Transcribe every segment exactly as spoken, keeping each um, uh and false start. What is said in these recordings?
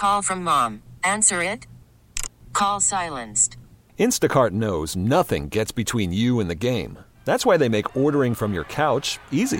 Call from mom. Answer it. Call silenced. Instacart knows nothing gets between you and the game. That's why they make ordering from your couch easy.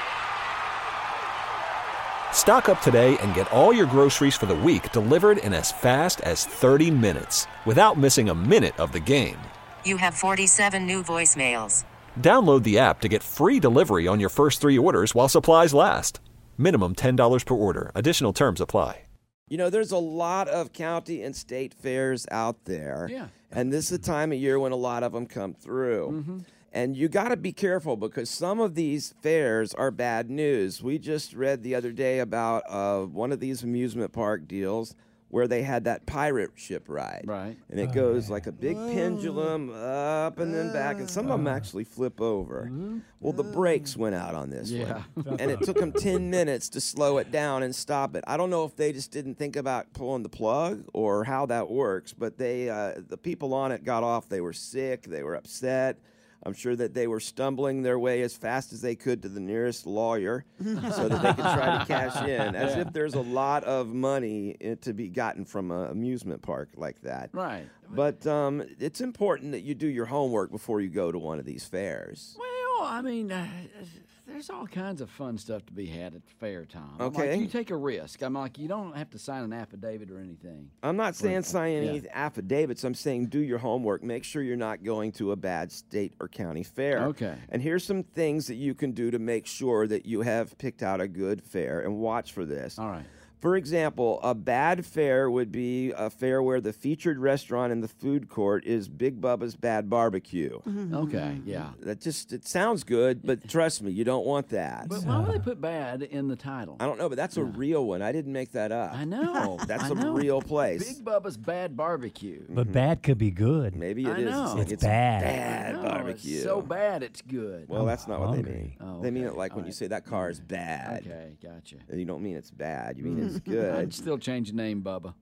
Stock up today and get all your groceries for the week delivered in as fast as thirty minutes without missing a minute of the game. You have forty-seven new voicemails. Download the app to get free delivery on your first three orders while supplies last. Minimum ten dollars per order. Additional terms apply. You know, there's a lot of county and state fairs out there. Yeah. And this is the time of year when a lot of them come through. Mm-hmm. And you got to be careful because some of these fairs are bad news. We just read the other day about uh, one of these amusement park deals where they had that pirate ship ride. Right. And it goes like a big pendulum up and then back. And some of them actually flip over. Well, the brakes went out on this Yeah. one. And it took them ten minutes to slow it down and stop it. I don't know if they just didn't think about pulling the plug or how that works, but they, uh, the people on it got off. They were sick. They were upset. I'm sure that they were stumbling their way as fast as they could to the nearest lawyer so that they could try to cash in, as Yeah. if there's a lot of money i- to be gotten from an amusement park like that. Right. But um, it's important that you do your homework before you go to one of these fairs. Well, I mean, uh, there's all kinds of fun stuff to be had at fair time. I'm Okay. Like, you take a risk. I'm like, you don't have to sign an affidavit or anything. I'm not saying sign any Yeah. affidavits. I'm saying do your homework. Make sure you're not going to a bad state or county fair. Okay. And here's some things that you can do to make sure that you have picked out a good fair, and watch for this. All right. For example, a bad fair would be a fair where the featured restaurant in the food court is Big Bubba's Bad Barbecue. Okay, yeah. That just, it sounds good, but trust me, you don't want that. But why would they put bad in the title? I don't know, but that's a real one. I didn't make that up. I know. That's I a know. real place. Big Bubba's Bad Barbecue. But bad could be good. Maybe it I is. know. like It's bad. bad No, barbecue. It's so bad it's good. Well, that's not what they hungry. mean. Oh, They mean okay. it like when All you right. say that car is bad. Okay, gotcha. And you don't mean it's bad. You mean it's I'd good. still change the name, Bubba.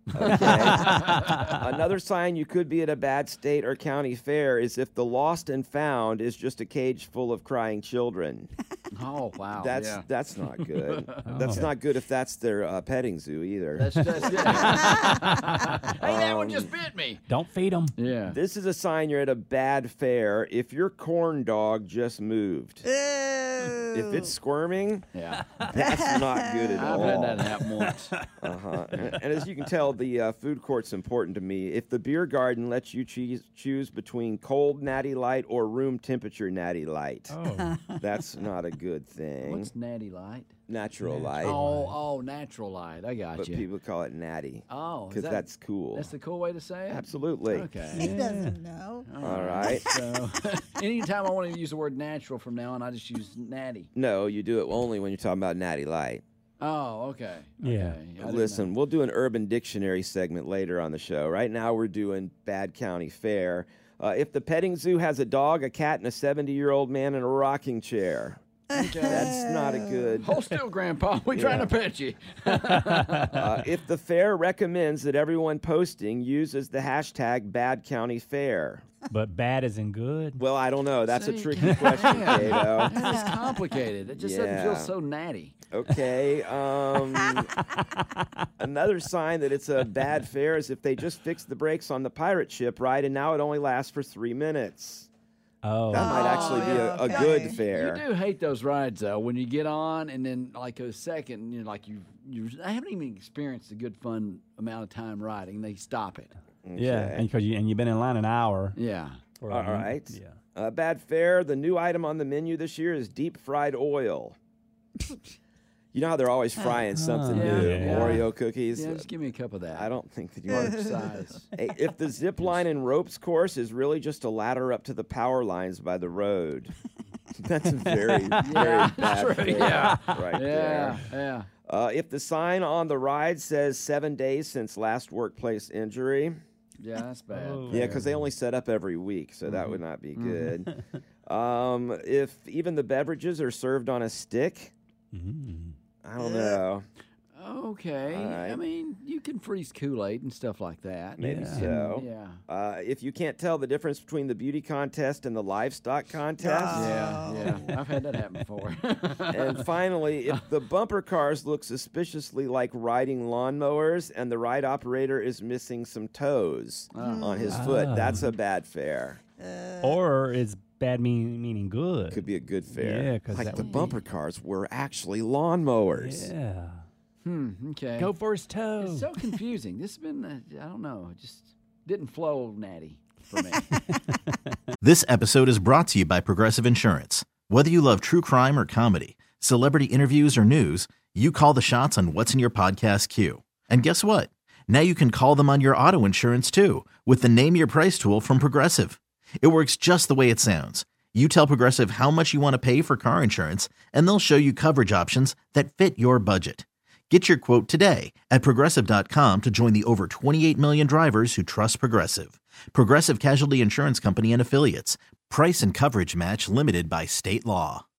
Okay. Another sign you could be at a bad state or county fair is if the lost and found is just a cage full of crying children. Oh, wow. That's yeah. that's not good. That's not good if that's their uh, petting zoo either. That's, that's yeah. Hey, that one just bit me. Don't feed them. Yeah. This is a sign you're at a bad fair if your corn dog just moved. If it's squirming, Yeah. that's not good at I've all. had that happen once. Uh-huh. And and as you can tell, the uh, food court's important to me. If the beer garden lets you choose choose between cold Natty Light or room temperature Natty Light, Oh. that's not a good thing. What's Natty Light? Natural light, Oh, oh, natural light. I got but you. people call it Natty oh, is because that- that's cool. That's the cool way to say it? Absolutely. Okay. He doesn't know. All right. So, anytime I want to use the word natural from now on, I just use natty. No, you do it only when you're talking about Natty Light. Oh, okay. Yeah. Okay. I didn't Listen, we'll do an Urban Dictionary segment later on the show. Right now, we're doing Bad County Fair. Uh, if the petting zoo has a dog, a cat, and a seventy-year-old man in a rocking chair, that's not a good. know. Hold still, Grandpa. We're trying to pet you. Uh, if the fair recommends that everyone posting uses the hashtag Bad County Fair. But bad isn't good. Well, I don't know. That's a See? tricky question, Yeah. Cato. That is complicated. It just doesn't feel Yeah. so natty. Okay. Um, another sign that it's a bad fair is if they just fixed the brakes on the pirate ship ride and now it only lasts for three minutes. Oh. That might actually be a, a okay. good You fair. do hate those rides though. When you get on and then like a second, you're like you you I haven't even experienced a good fun amount of time riding. They stop it. Yeah, Okay. and because you and you've been in line an hour. Yeah. for All a minute. right. Yeah. Uh, bad fare. The new item on the menu this year is deep fried oil. You know how they're always frying something Yeah, new. yeah. Oreo cookies. Yeah, just give me a cup of that. I don't think that you Large want size. Hey, if the zip line and ropes course is really just a ladder up to the power lines by the road, that's a very, very Yeah, bad true, fare yeah. right Yeah, there. yeah. Uh, if the sign on the ride says seven days since last workplace injury, Yeah, that's bad. Oh. yeah, because they only set up every week, so that would not be good. um, if even the beverages are served on a stick, Mm. I don't know. Okay. All right. I mean, you can freeze Kool-Aid and stuff like that. Maybe Yeah. so. Yeah. Uh, if you can't tell the difference between the beauty contest and the livestock contest. Yeah, yeah. I've had that happen before. And finally, if the bumper cars look suspiciously like riding lawnmowers and the ride operator is missing some toes on his foot, that's a bad fare. Or it's bad mean, meaning good. Could be a good fare. Yeah, 'cause like that the would bumper cars were actually lawnmowers. Yeah. hmm, okay. Go for his toe. It's so confusing. This has been, uh, I don't know, it just didn't flow natty for me. This episode is brought to you by Progressive Insurance. Whether you love true crime or comedy, celebrity interviews or news, you call the shots on what's in your podcast queue. And guess what? Now you can call them on your auto insurance too with the Name Your Price tool from Progressive. It works just the way it sounds. You tell Progressive how much you want to pay for car insurance, and they'll show you coverage options that fit your budget. Get your quote today at Progressive dot com to join the over twenty-eight million drivers who trust Progressive. Progressive Casualty Insurance Company and Affiliates. Price and coverage match limited by state law.